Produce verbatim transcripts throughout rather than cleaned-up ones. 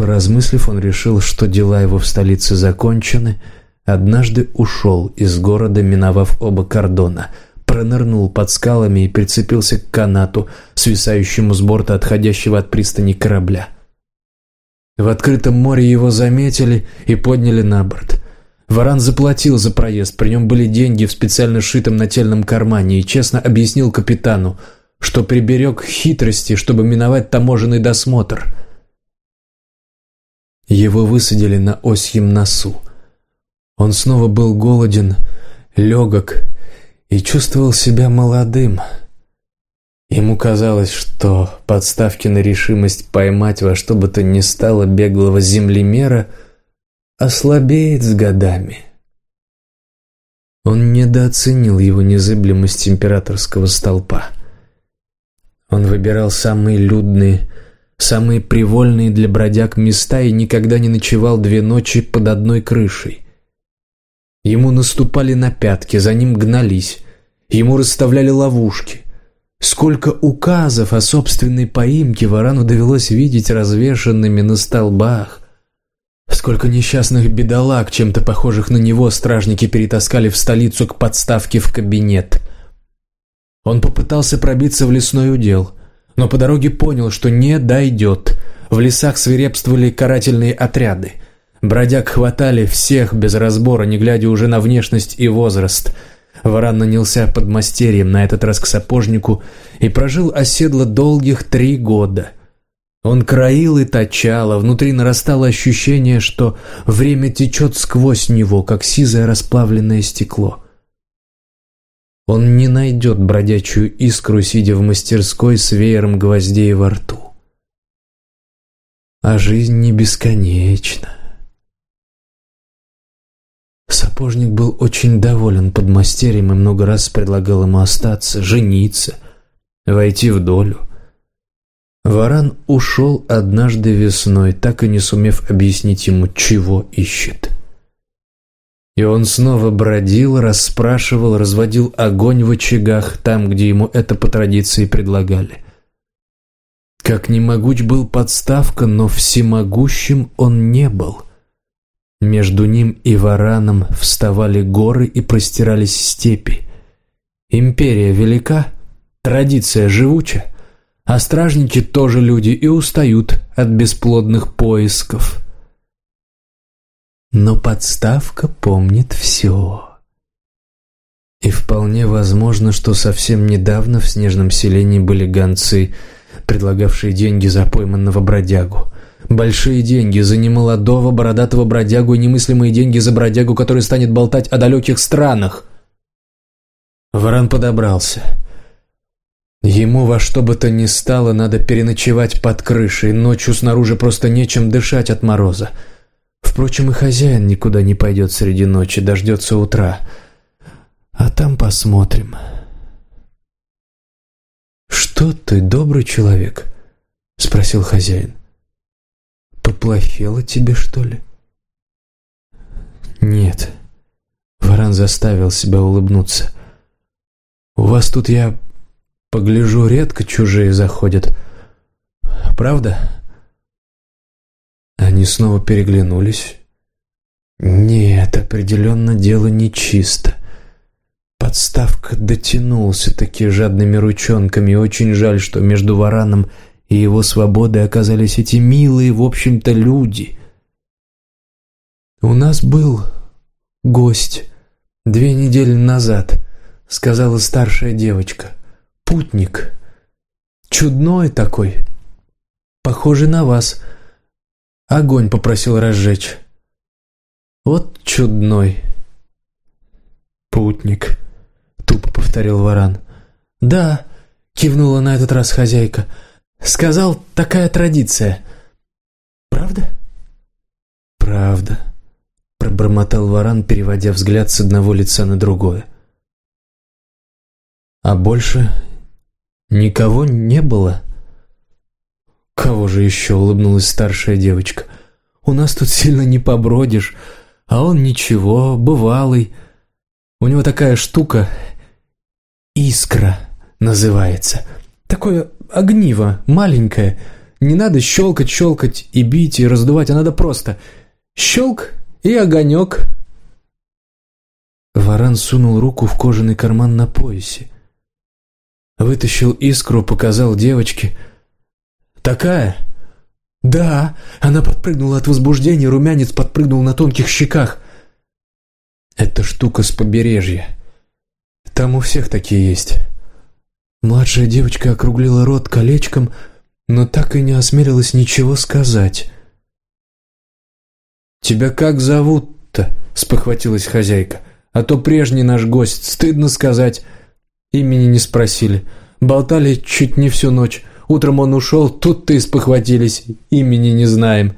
Поразмыслив, он решил, что дела его в столице закончены, однажды ушел из города, миновав оба кордона, пронырнул под скалами и прицепился к канату, свисающему с борта отходящего от пристани корабля. В открытом море его заметили и подняли на борт. Варан заплатил за проезд, при нем были деньги в специально сшитом нательном кармане, и честно объяснил капитану, что приберег хитрости, чтобы миновать таможенный досмотр. Его высадили на Осьем носу. Он снова был голоден, легок и чувствовал себя молодым. Ему казалось, что подставки на решимость поймать во что бы то ни стало беглого землемера ослабеет с годами. Он недооценил его незыблемость императорского столпа. Он выбирал самые людные, самые привольные для бродяг места и никогда не ночевал две ночи под одной крышей. Ему наступали на пятки, за ним гнались, ему расставляли ловушки. Сколько указов о собственной поимке Варану довелось видеть развешанными на столбах. Сколько несчастных бедолаг, чем-то похожих на него, стражники перетаскали в столицу к подставке в кабинет. Он попытался пробиться в лесной удел, но по дороге понял, что не дойдет. В лесах свирепствовали карательные отряды. Бродяг хватали всех без разбора, не глядя уже на внешность и возраст. Варан нанялся подмастерьем, на этот раз к сапожнику, и прожил оседло долгих три года. Он краил и точал, а внутри нарастало ощущение, что время течет сквозь него, как сизое расплавленное стекло. Он не найдет бродячую искру, сидя в мастерской с веером гвоздей во рту. А жизнь не бесконечна. Сапожник был очень доволен подмастерьем и много раз предлагал ему остаться, жениться, войти в долю. Варан ушел однажды весной, так и не сумев объяснить ему, чего ищет. И он снова бродил, расспрашивал, разводил огонь в очагах, там, где ему это по традиции предлагали. Как ни могуч был подставка, но всемогущим он не был. Между ним и Вараном вставали горы и простирались степи. Империя велика, традиция живуча, а стражники тоже люди и устают от бесплодных поисков. Но подставка помнит все. И вполне возможно, что совсем недавно в снежном селении были гонцы, предлагавшие деньги за пойманного бродягу. Большие деньги за немолодого бородатого бродягу и немыслимые деньги за бродягу, который станет болтать о далеких странах. Варан подобрался. Ему во что бы то ни стало надо переночевать под крышей, ночью снаружи просто нечем дышать от мороза. Впрочем, и хозяин никуда не пойдет среди ночи, дождется утра. А там посмотрим. «Что ты, добрый человек?» — спросил хозяин. «Поплохело тебе, что ли?» «Нет». Варан заставил себя улыбнуться. «У вас тут, я погляжу, редко чужие заходят. Правда?» Они снова переглянулись. «Нет, определенно дело нечисто». Подставка дотянулся таки жадными ручонками, и очень жаль, что между Вараном и его свободой оказались эти милые, в общем-то, люди. «У нас был гость две недели назад», — сказала старшая девочка. «Путник. Чудной такой. Похожий на вас. Огонь попросил разжечь. Вот чудной». «Путник», — тупо повторил Варан. «Да», — кивнула на этот раз хозяйка. «Сказал, такая традиция. Правда?» «Правда», — пробормотал Варан, переводя взгляд с одного лица на другое. «А больше никого не было?» «Кого же еще?» — улыбнулась старшая девочка. «У нас тут сильно не побродишь, а он ничего, бывалый. У него такая штука, искра называется. Такое огниво, маленькое, Не надо щелкать, щелкать и бить, и раздувать, а надо просто щелк и огонек». Варан сунул руку в кожаный карман на поясе. Вытащил искру, показал девочке. «Такая?» «Да». Она подпрыгнула от возбуждения, румянец подпрыгнул на тонких щеках. «Это штука с побережья. Там у всех такие есть». Младшая девочка округлила рот колечком, но так и не осмелилась ничего сказать. «Тебя как зовут-то?» — спохватилась хозяйка. «А то прежний наш гость, стыдно сказать. Имени не спросили. Болтали чуть не всю ночь. Утром он ушел, тут-то и спохватились. Имени не знаем».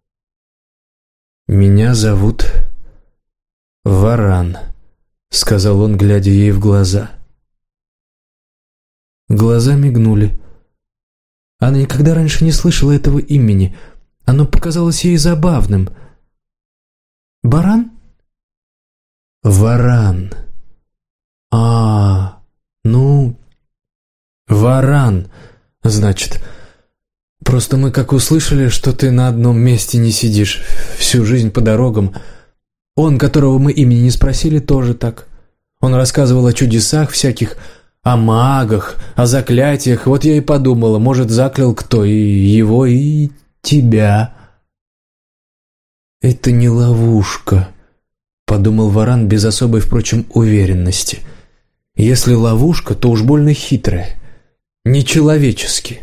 «Меня зовут Варан», — сказал он, глядя ей в глаза. Глаза мигнули. Она никогда раньше не слышала этого имени. Оно показалось ей забавным. «Баран?» «Варан. А, ну, Варан, значит. Просто мы как услышали, что ты на одном месте не сидишь всю жизнь по дорогам. Он, которого мы имени не спросили, тоже так. Он рассказывал о чудесах всяких, о магах, о заклятиях. Вот я и подумала, может, заклял кто, и его, и тебя». «Это не ловушка», — подумал Варан без особой, впрочем, уверенности. «Если ловушка, то уж больно хитрая, нечеловечески».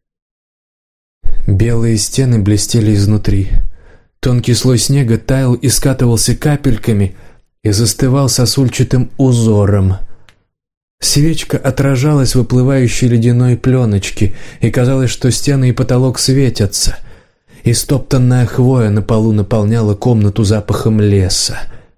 Белые стены блестели изнутри. Тонкий слой снега таял и скатывался капельками и застывал сосульчатым узором. Свечка отражалась в выплывающей ледяной пленочке, и казалось, что стены и потолок светятся. Истоптанная хвоя на полу наполняла комнату запахом леса.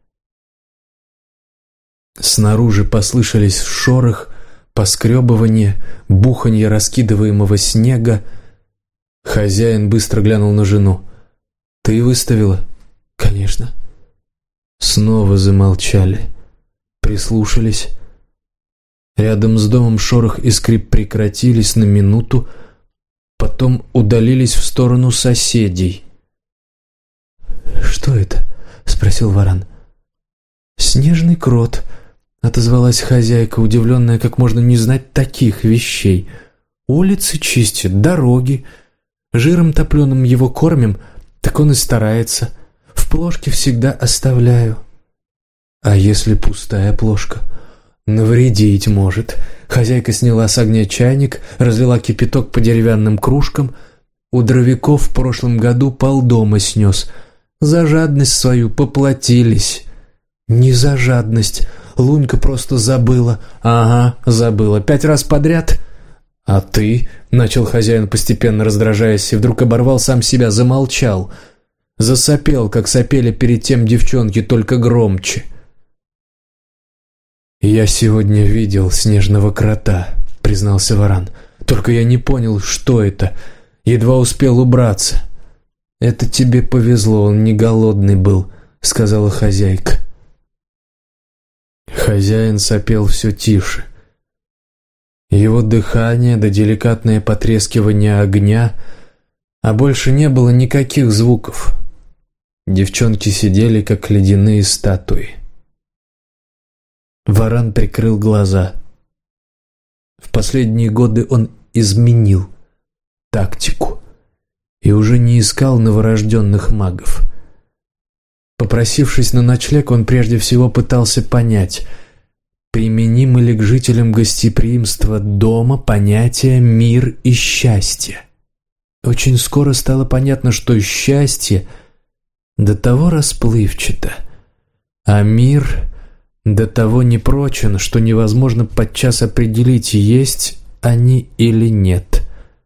Снаружи послышались шорох, поскребывание, буханье раскидываемого снега. Хозяин быстро глянул на жену. «Ты выставила?» «Конечно». Снова замолчали, прислушались. Рядом с домом шорох и скрип прекратились на минуту, потом удалились в сторону соседей. «Что это?» — спросил Варан. «Снежный крот», — отозвалась хозяйка, удивленная, как можно не знать таких вещей. «Улицы чистят, дороги. Жиром топленым его кормим, так он и старается. В плошке всегда оставляю». «А если пустая плошка?» «Навредить может». Хозяйка сняла с огня чайник, разлила кипяток по деревянным кружкам. У дровяков в прошлом году полдома снес. За жадность свою поплатились. «Не за жадность. Лунька просто забыла». «Ага, забыла. Пять раз подряд». «А ты?» — начал хозяин, постепенно раздражаясь, и вдруг оборвал сам себя, замолчал. Засопел, как сопели перед тем девчонки, только громче. «Я сегодня видел снежного крота», — признался Варан. «Только я не понял, что это. Едва успел убраться». «Это тебе повезло, он не голодный был», — сказала хозяйка. Хозяин сопел все тише. Его дыхание да деликатное потрескивание огня, а больше не было никаких звуков. Девчонки сидели, как ледяные статуи. Варан прикрыл глаза. В последние годы он изменил тактику и уже не искал новорожденных магов. Попросившись на ночлег, он прежде всего пытался понять, применимо ли к жителям гостеприимства дома понятие «мир» и «счастье». Очень скоро стало понятно, что счастье до того расплывчато, а мир до того непрочен, что невозможно подчас определить, есть они или нет.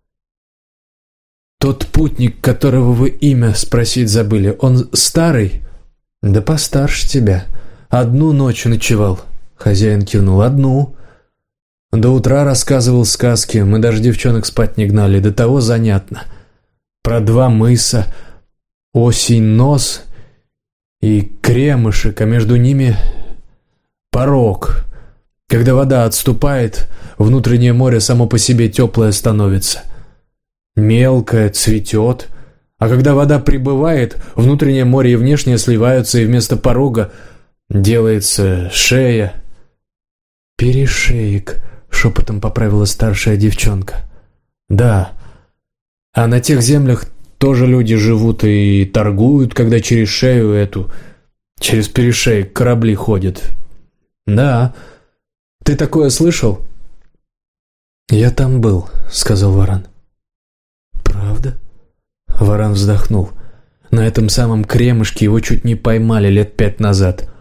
«Тот путник, которого вы имя спросить забыли, он старый?» «Да постарше тебя. Одну ночь ночевал». Хозяин кивнул. «Одну. До утра рассказывал сказки, мы даже девчонок спать не гнали, до того занятно. Про два мыса, осень нос и кремышек, а между ними порог. Когда вода отступает, внутреннее море само по себе теплое становится. мелкое, цветет. А когда вода прибывает, внутреннее море и внешнее сливаются, и вместо порога делается шея. «Перешеек», — шепотом поправила старшая девчонка. «Да, а на тех землях тоже люди живут и торгуют, когда через шею эту, через перешеек корабли ходят». «Да, ты такое слышал?» «Я там был», — сказал Варан. «Правда?» Варан вздохнул. На этом самом Кремышке его чуть не поймали лет пять назад.